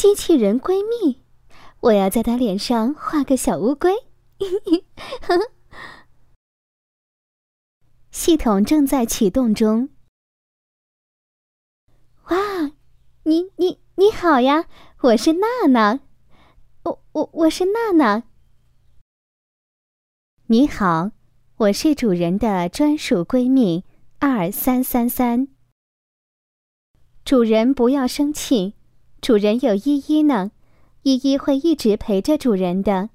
机器人闺蜜，我要在她脸上画个小乌龟。系统正在启动中。哇，你好呀，我是娜娜。我是娜娜。你好，我是主人的专属闺蜜2333。主人不要生气，主人有依依呢，依依会一直陪着主人的。